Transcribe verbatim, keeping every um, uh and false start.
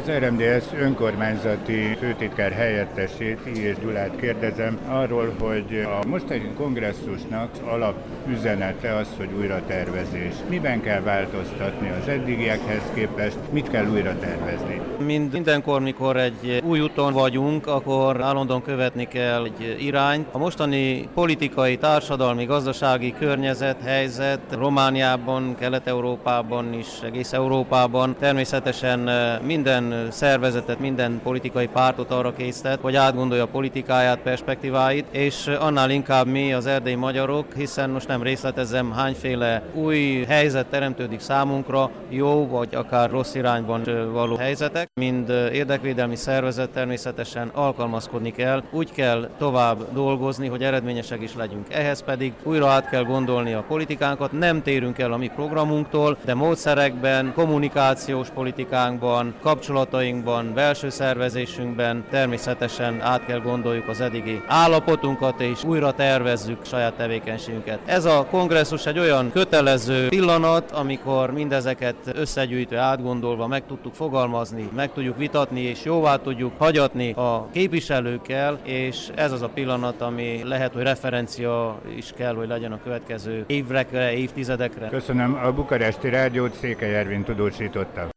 Az er em dé es önkormányzati főtitkár helyettesét, Illyés Gyulát kérdezem arról, hogy a mostani kongresszusnak alapüzenete az, hogy újra tervezés. Miben kell változtatni az eddigiekhez képest, mit kell újra tervezni? Mind mindenkor, mikor egy új úton vagyunk, akkor állandóan követni kell egy irányt. A mostani politikai, társadalmi, gazdasági környezet, helyzet Romániában, Kelet-Európában is, egész Európában természetesen minden szervezetet, minden politikai pártot arra késztet, hogy átgondolja a politikáját, perspektíváit, és annál inkább mi, az erdélyi magyarok, hiszen most nem részletezem, hányféle új helyzet teremtődik számunkra, jó vagy akár rossz irányban való helyzetek. Mind érdekvédelmi szervezet természetesen alkalmazkodni kell, úgy kell tovább dolgozni, hogy eredményesek is legyünk. Ehhez pedig újra át kell gondolni a politikánkat, nem térünk el a mi programunktól, de módszerekben, kommunikációs politikánkban, kapcsolatainkban, belső szervezésünkben természetesen át kell gondoljuk az eddigi állapotunkat, és újra tervezzük saját tevékenységünket. Ez a kongresszus egy olyan kötelező pillanat, amikor mindezeket összegyűjtve, átgondolva meg tudtuk fogalmazni, meg tudjuk vitatni, és jóvá tudjuk hagyatni a képviselőkkel, és ez az a pillanat, ami lehet, hogy referencia is kell, hogy legyen a következő évekre, évtizedekre. Köszönöm, a Bukaresti Rádiót Székely Ervin tudósította.